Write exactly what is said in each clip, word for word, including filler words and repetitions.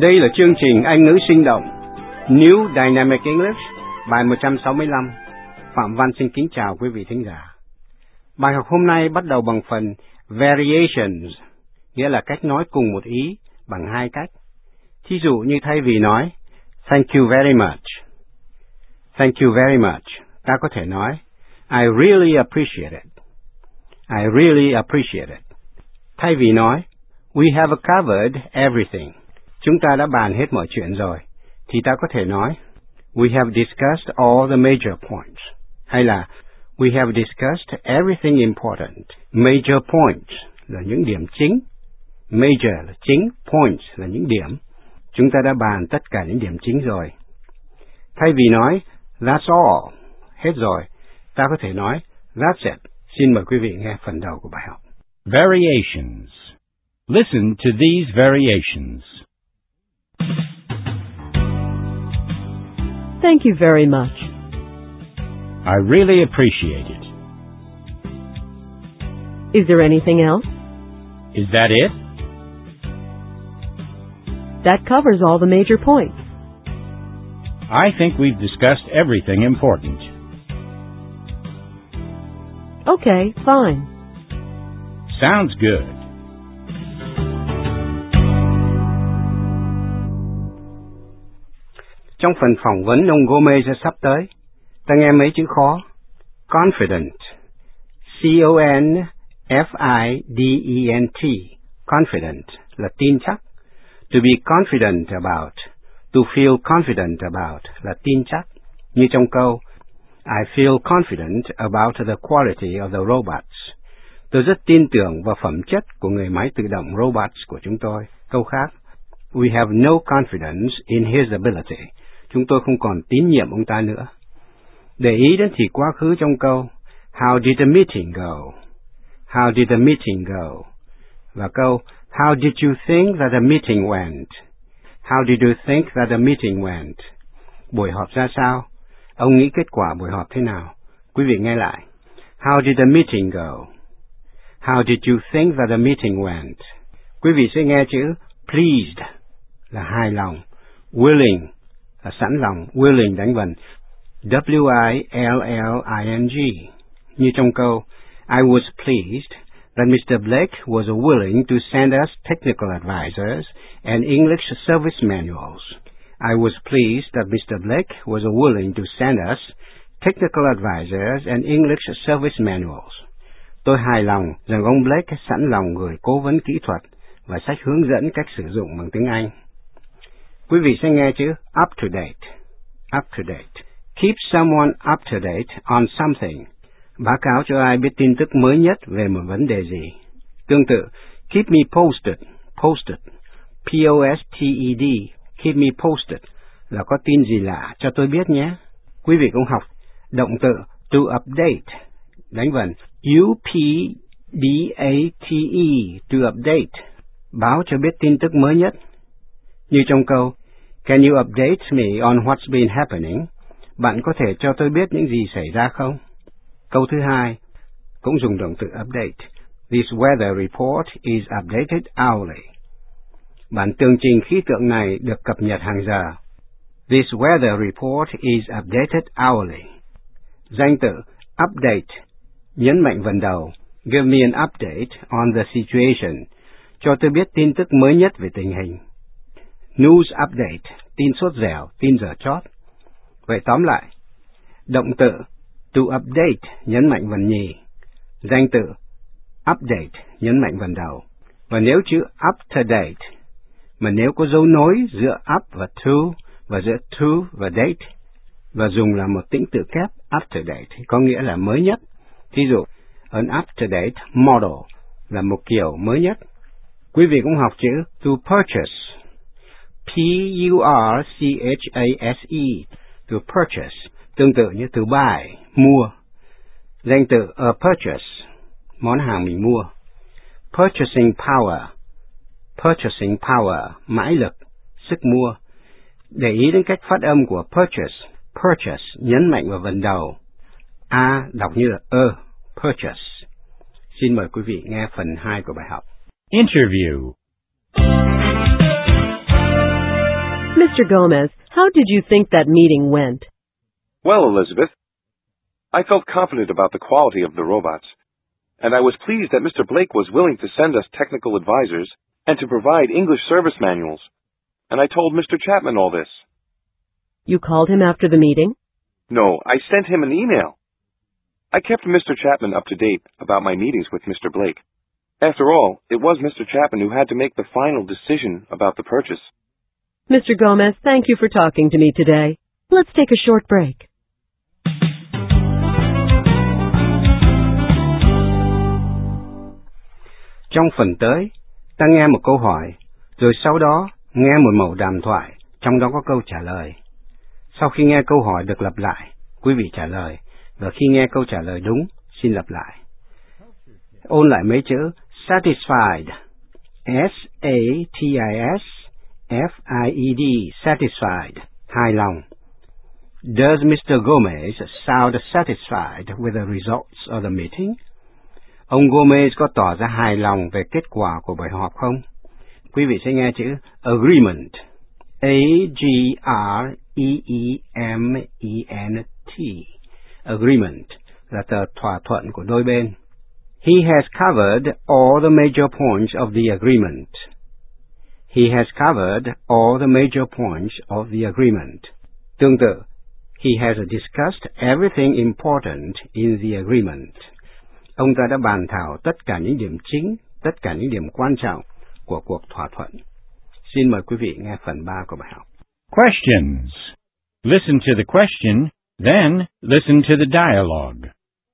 Đây là chương trình Anh ngữ sinh động New Dynamic English, bài một trăm sáu mươi lăm. Phạm Văn xin kính chào quý vị thính giả. Bài học hôm nay bắt đầu bằng phần variations, nghĩa là cách nói cùng một ý bằng hai cách. Thí dụ như thay vì nói Thank you very much, Thank you very much, ta có thể nói I really appreciate it, I really appreciate it. Thay vì nói We have covered everything, chúng ta đã bàn hết mọi chuyện rồi, thì ta có thể nói We have discussed all the major points, hay là We have discussed everything important. Major points là những điểm chính, major là chính, points là những điểm. Chúng ta đã bàn tất cả những điểm chính rồi. Thay vì nói That's all, hết rồi, ta có thể nói That's it. Xin mời quý vị nghe phần đầu của bài học. Variations. Listen to these variations. Thank you very much. I really appreciate it. Is there anything else? Is that it? That covers all the major points. I think we've discussed everything important. Okay, fine. Sounds good. Trong phần phỏng vấn ông Gomez sắp tới, ta nghe mấy chữ khó. Confident, C O N F I D E N T, confident là tin chắc. To be confident about, to feel confident about là tin chắc. Như trong câu I feel confident about the quality of the robots. Tôi rất tin tưởng vào phẩm chất của người máy tự động robots của chúng tôi. Câu khác, We have no confidence in his ability. Chúng tôi không còn tín nhiệm ông ta nữa. Để ý đến thì quá khứ trong câu How did the meeting go? How did the meeting go? Và câu How did you think that the meeting went? How did you think that the meeting went? Buổi họp ra sao? Ông nghĩ kết quả buổi họp thế nào? Quý vị nghe lại. How did the meeting go? How did you think that the meeting went? Quý vị sẽ nghe chữ pleased là hài lòng, willing là sẵn lòng, willing đánh vần W I L L I N G. Như trong câu I was pleased that Mister Blake was willing to send us technical advisors and English service manuals. I was pleased that Mister Blake was willing to send us technical advisors and English service manuals. Tôi hài lòng rằng ông Blake sẵn lòng gửi cố vấn kỹ thuật và sách hướng dẫn cách sử dụng bằng tiếng Anh. Quý vị sẽ nghe chữ up to date. Up to date. Keep someone up to date on something. Báo cáo cho ai biết tin tức mới nhất về một vấn đề gì. Tương tự, keep me posted. Posted. P O S T E D. Keep me posted là có tin gì lạ cho tôi biết nhé. Quý vị cũng học động từ to update. Đánh vần U P D A T E. To update. Báo cho biết tin tức mới nhất. Như trong câu Can you update me on what's been happening? Bạn có thể cho tôi biết những gì xảy ra không? Câu thứ hai cũng dùng động từ update. This weather report is updated hourly. Bản tường trình khí tượng này được cập nhật hàng giờ. This weather report is updated hourly. Danh từ update, nhấn mạnh vần đầu. Give me an update on the situation. Cho tôi biết tin tức mới nhất về tình hình. News update, tin sốt dẻo, tin dở chót. Vậy tóm lại, động từ to update nhấn mạnh vần nhì, danh từ update nhấn mạnh vần đầu. Và nếu chữ up to date, mà nếu có dấu nối giữa up và to, và giữa to và date, và dùng là một tĩnh tự kép up to date, có nghĩa là mới nhất. Ví dụ, an up to date model là một kiểu mới nhất. Quý vị cũng học chữ to purchase. P U R C H A S E, to purchase, tương tự như to buy, mua. Danh từ a purchase, món hàng mình mua. Purchasing power, purchasing power, mãi lực, sức mua. Để ý đến cách phát âm của purchase, purchase, nhấn mạnh vào vần đầu. A đọc như là ơ, purchase. Xin mời quý vị nghe phần hai của bài học. Interview. Mister Gomez, how did you think that meeting went? Well, Elizabeth, I felt confident about the quality of the robots, and I was pleased that Mister Blake was willing to send us technical advisors and to provide English service manuals, and I told Mister Chapman all this. You called him after the meeting? No, I sent him an email. I kept Mister Chapman up to date about my meetings with Mister Blake. After all, it was Mister Chapman who had to make the final decision about the purchase. Mister Gomez, thank you for talking to me today. Let's take a short break. Trong phần tới, ta nghe một câu hỏi, rồi sau đó nghe một mẩu đàm thoại, trong đó có câu trả lời. Sau khi nghe câu hỏi được lặp lại, quý vị trả lời, và khi nghe câu trả lời đúng, xin lặp lại. Ôn lại mấy chữ satisfied, S A T I S F I E D, satisfied, hài lòng. Does Mister Gomez sound satisfied with the results of the meeting? Ông Gomez có tỏ ra hài lòng về kết quả của buổi họp không? Quý vị sẽ nghe chữ agreement, A G R E E M E N T, agreement là tờ thỏa thuận của đôi bên. He has covered all the major points of the agreement. He has covered all the major points of the agreement. Tương tự, he has discussed everything important in the agreement. Ông ta đã bàn thảo tất cả những điểm chính, tất cả những điểm quan trọng của cuộc thỏa thuận. Xin mời quý vị nghe phần ba của bài học. Questions. Listen to the question, then listen to the dialogue.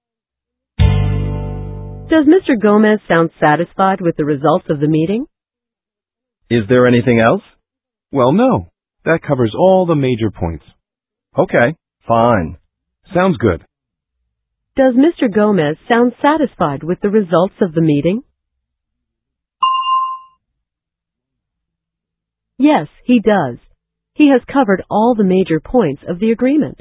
Does Mister Gomez sound satisfied with the results of the meeting? Is there anything else? Well, no. That covers all the major points. Okay, fine. Sounds good. Does Mister Gomez sound satisfied with the results of the meeting? Yes, he does. He has covered all the major points of the agreement.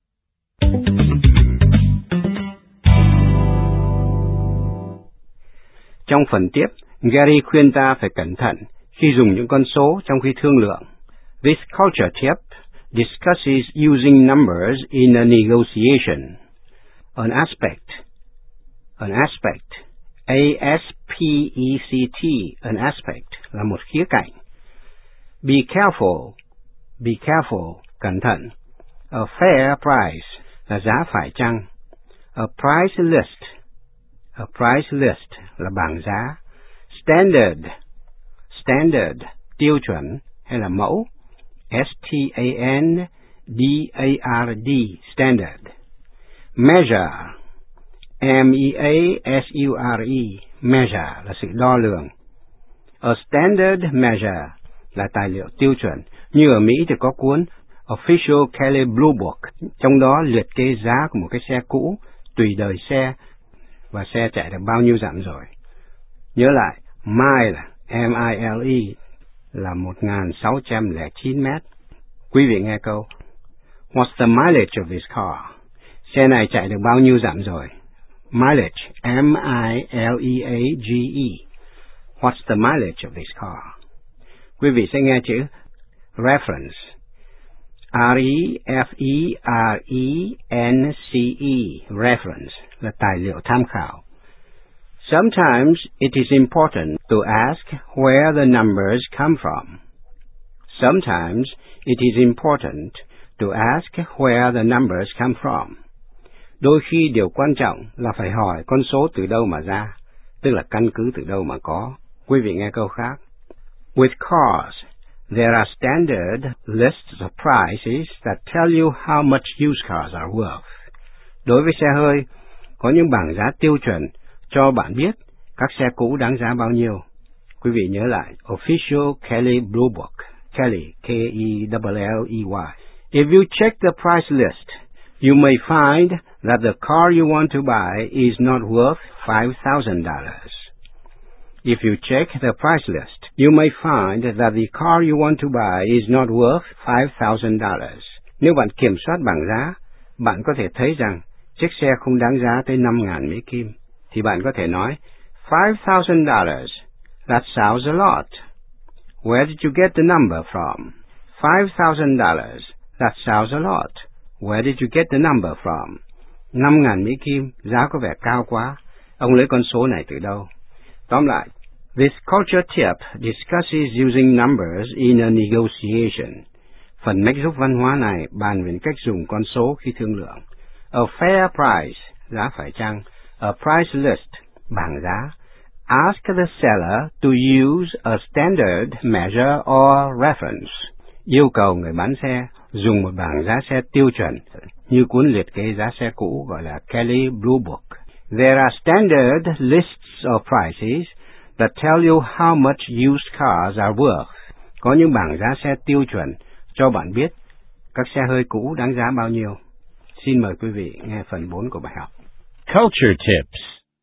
Trong phần tiếp, Gary khuyên ta phải cẩn thận khi dùng những con số trong khi thương lượng. This culture tip discusses using numbers in a negotiation. An aspect, an aspect, A S P E C T, an aspect là một khía cạnh. Be careful, be careful, cẩn thận. A fair price là giá phải chăng. A price list, a price list là bảng giá. Standard, standard, tiêu chuẩn hay là mẫu. S T A N D A R D, standard. Measure, M E A S U R E, measure là sự đo lường. A standard measure là tài liệu tiêu chuẩn. Như ở Mỹ thì có cuốn Official Kelley Blue Book, trong đó liệt kê giá của một cái xe cũ, tùy đời xe, và xe chạy được bao nhiêu dặm rồi. Nhớ lại, mile, M I L E, là một nghìn sáu trăm lẻ chín mét. Quý vị nghe câu, What's the mileage of this car? Xe này chạy được bao nhiêu dặm rồi? Mileage, M I L E A G E. What's the mileage of this car? Quý vị sẽ nghe chữ reference, R E F E R E N C E, reference là tài liệu tham khảo. Sometimes it is important to ask where the numbers come from. Sometimes it is important to ask where the numbers come from. Đôi khi điều quan trọng là phải hỏi con số từ đâu mà ra, tức là căn cứ từ đâu mà có. Quý vị nghe câu khác. With cars, there are standard lists of prices that tell you how much used cars are worth. Đối với xe hơi, có những bảng giá tiêu chuẩn cho bạn biết các xe cũ đáng giá bao nhiêu. Quý vị nhớ lại Official Kelley Blue Book, Kelley, K E L L E Y. If you check the price list, you may find that the car you want to buy is not worth five thousand dollars. If you check the price list, you may find that the car you want to buy is not worth five thousand dollars. Nếu bạn kiểm soát bảng giá, bạn có thể thấy rằng chiếc xe không đáng giá tới năm ngàn Mỹ Kim, thì bạn có thể nói, five thousand dollars, that sounds a lot. Where did you get the number from? Five thousand dollars. That sounds a lot. Where did you get the number from? Năm ngàn Mỹ Kim, giá có vẻ cao quá. Ông lấy con số này từ đâu? Tóm lại, this culture tip discusses using numbers in a negotiation. Phần mách giúp văn hóa này bàn về cách dùng con số khi thương lượng. A fair price, giá phải chăng. A price list, bảng giá. Ask the seller to use a standard measure or reference. Yêu cầu người bán xe dùng một bảng giá xe tiêu chuẩn như cuốn liệt kê giá xe cũ gọi là Kelley Blue Book. There are standard lists of prices that tell you how much used cars are worth. Có những bảng giá xe tiêu chuẩn cho bạn biết các xe hơi cũ đáng giá bao nhiêu. Xin mời quý vị nghe phần bốn của bài học. Culture tips.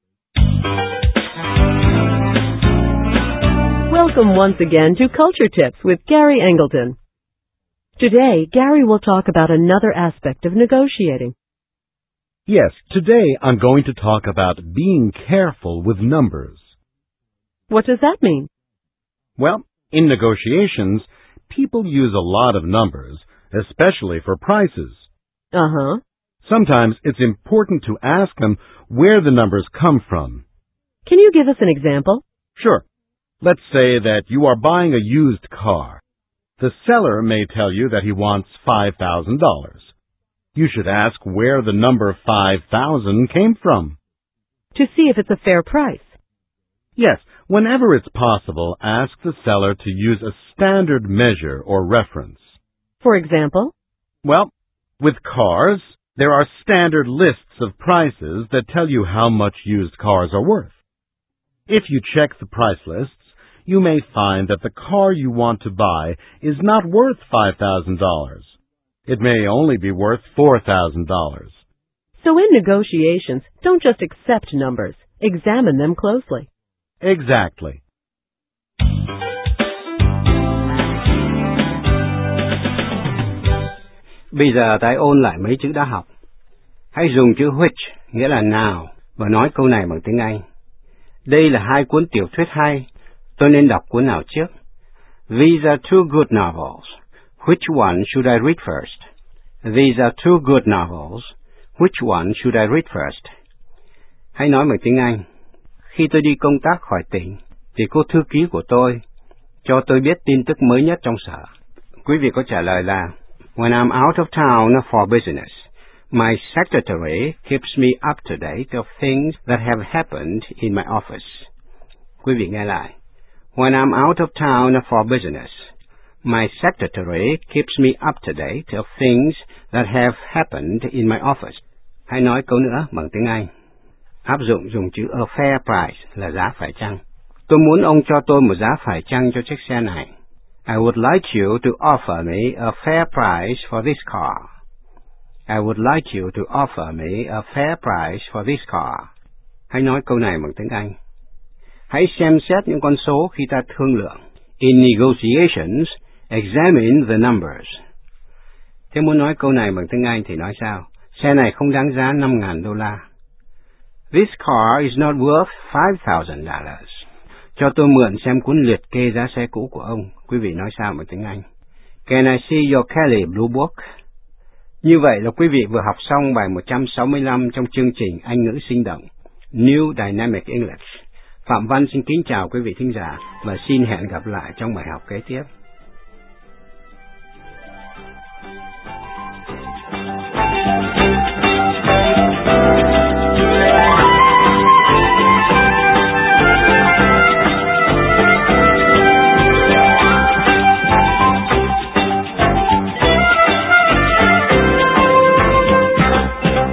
Welcome once again to Culture Tips with Gary Angleton. Today, Gary will talk about another aspect of negotiating. Yes, today I'm going to talk about being careful with numbers. What does that mean? Well, in negotiations, people use a lot of numbers, especially for prices. Uh-huh. Sometimes it's important to ask them where the numbers come from. Can you give us an example? Sure. Let's say that you are buying a used car. The seller may tell you that he wants five thousand dollars. You should ask where the number five thousand came from. To see if it's a fair price. Yes, whenever it's possible, ask the seller to use a standard measure or reference. For example? Well, with cars, there are standard lists of prices that tell you how much used cars are worth. If you check the price lists, you may find that the car you want to buy is not worth five thousand dollars. It may only be worth four thousand dollars. So in negotiations, don't just accept numbers. Examine them closely. Exactly. Bây giờ ta ôn lại mấy chữ đã học. Hãy dùng chữ which, nghĩa là nào, và nói câu này bằng tiếng Anh. Đây là hai cuốn tiểu thuyết hay. Tôi nên đọc cuốn nào trước? These are two good novels. Which one should I read first? These are two good novels. Which one should I read first? Hãy nói bằng tiếng Anh. Khi tôi đi công tác khỏi tỉnh, thì cô thư ký của tôi cho tôi biết tin tức mới nhất trong sở. Quý vị có trả lời là When I'm out of town for business, my secretary keeps me up to date of things that have happened in my office. Quý vị nghe lại. When I'm out of town for business, my secretary keeps me up to date of things that have happened in my office. Hãy nói câu nữa bằng tiếng Anh. Áp dụng dùng chữ a fair price là giá phải chăng. Tôi muốn ông cho tôi một giá phải chăng cho chiếc xe này. I would like you to offer me a fair price for this car. I would like you to offer me a fair price for this car. Hãy nói câu này bằng tiếng Anh. Hãy xem xét những con số khi ta thương lượng. In negotiations, examine the numbers. Thế muốn nói câu này bằng tiếng Anh thì nói sao? Xe này không đáng giá năm ngàn đô la. This car is not worth five thousand dollars. Cho tôi mượn xem cuốn liệt kê giá xe cũ của ông. Quý vị nói sao bằng tiếng Anh? Can I see your Kelley Blue Book? Như vậy là quý vị vừa học xong bài một trăm sáu mươi lăm trong chương trình Anh ngữ sinh động New Dynamic English. Phạm Văn xin kính chào quý vị thính giả và xin hẹn gặp lại trong bài học kế tiếp.